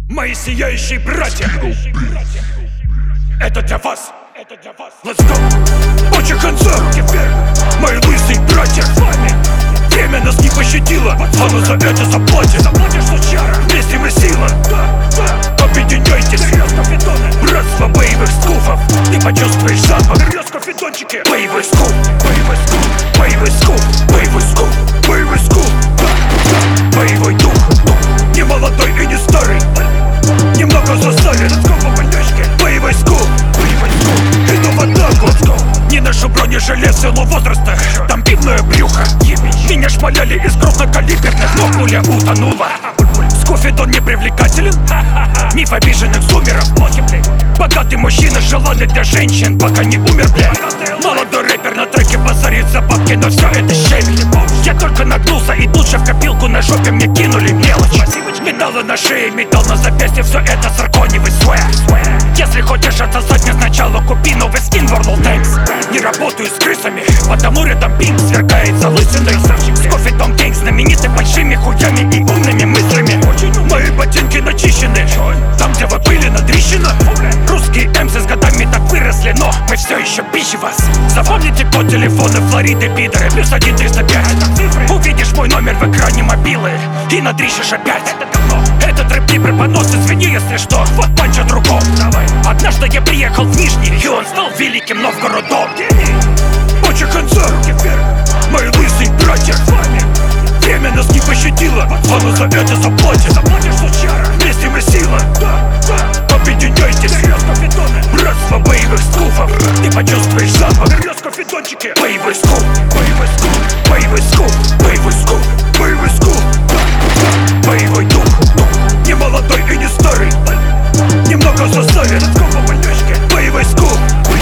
Мои сияющие братья, это для вас. Let's go. Очень ханзар, мои лысые братья. Время нас не пощадило, оно за это заплатит. Вместе мы сила. Объединяйтесь, братство боевых скуфов. Ты почувствуешь запах. Боевой скуф, боевой скуф, боевой скуф, боевой скуф, боевой скуф. Боевой дух, не молодой и не старый, немного засален. Боевой скуф, иду в атаку. Не ношу бронежилет в силу возраста, там пивное брюхо. Меня шмаляли из крупнокалиберных, но пуля утонула. Скуфидон не привлекателен, миф обиженных зумеров. Богатый мужчина, желанный для женщин, пока не умер, бля. Молодой рэпер на треке базарит за бабки, но все это щебень. Я только нагнулся и тут же в копилку на жопе мне кинули мелочь. Металлы на шее, металл на запястье, все это циркониевый свэг. Если хочешь отсосать мне сначала, купи новый скин World of Tanks. Не работаю с крысами, потому рядом пинг сверкает залысиной. Скуфидон гэнг знаменитый большими хуями и умными мыслями. Мои ботинки начищены, там где вы были надрищено. Русские эмсы с годами так выросли, но мы все еще пищи вас. Запомните код телефона Флориды, пидоры, +1 305. Увидишь мой номер в экране мобилы и надрищешь опять. Этот рэп не преподнос, извини, если что. Вот панч о другом. Однажды я приехал в Нижний, и он стал великим Новгородом. Очень ханзар, мои лысые братья. Время нас не пощадило, оно за это заплатит. Вместе мы сила. Объединяйтесь, братство боевых скуфов. Ты почувствуешь запах. Боевой скуф, боевой скуф, боевой скуф, боевой скуф, боевой скуф. Боевой дух, не молодой и не старый, немного засален. Боевой скуф,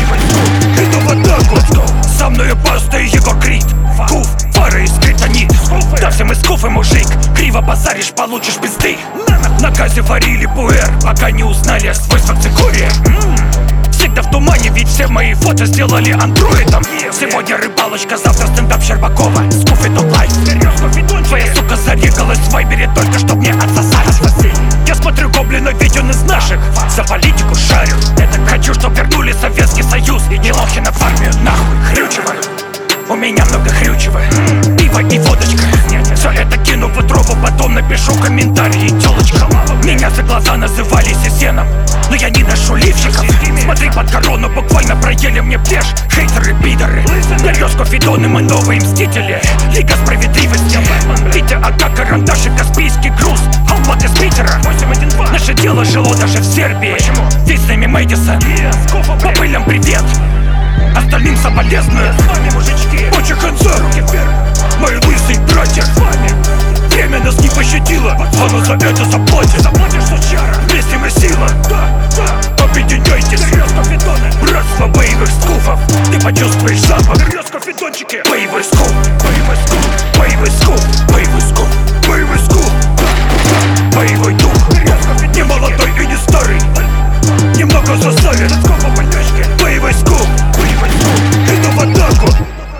иду в атаку. Со мною Баста и Егор Крид. Куф, фары и скриптонит. Да все мы скуфы, мужик. Криво базаришь, получишь пизды. На газе варили пуэр, пока не узнали о свойствах цикория. Всегда в тумане, ведь все мои фото сделали андроидом. Сегодня рыбалочка, завтра стендап Щербакова. Скуфидон лайф. Твоя сука зарегалась в вайбере только чтоб мне отсосать. Я смотрю гоблина видео из наших, за политику шарю. Хочу, чтоб вернули Советский Союз и Нелохина в армию, нахуй. Хрючево, у меня много хрючево. Пиво и водочка, все это кину в утробу, потом напишу комментарии, тёлочка. Меня за глаза называли сисеном, но я не ношу лифчиков. Смотри, под корону буквально проели мне плешь хейтеры, пидоры. Дарьё Скуфидон и мы новые мстители, Лига справедливости. Витя, АК, карандаш и Каспийский груз, Алмат из Питера. Наше дело жило даже в Сербии. Виснами Мэдисон, по пылям привет, остальным соболезную. Очень ханзар, мои лысые братья. Время нас не пощадило, оно за это заплатит. Вместе мы сила. Объединяйтесь, братство боевых скуфов. Ты почувствуешь запах. Боевой скуф, боевой скуф, боевой скуф, боевой скуф, боевой скуф. Боевой дух, не молодой и не старый, немного засален. Боевой скуф, иду в атаку.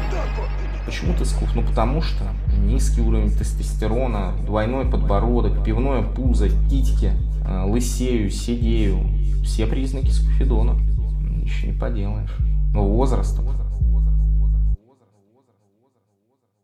Почему ты скуф? Ну потому что низкий уровень тестостерона, двойной подбородок, пивное пузо, титьки, лысею, седею. Все признаки скуфидона. Ничего не поделаешь. Но возрастом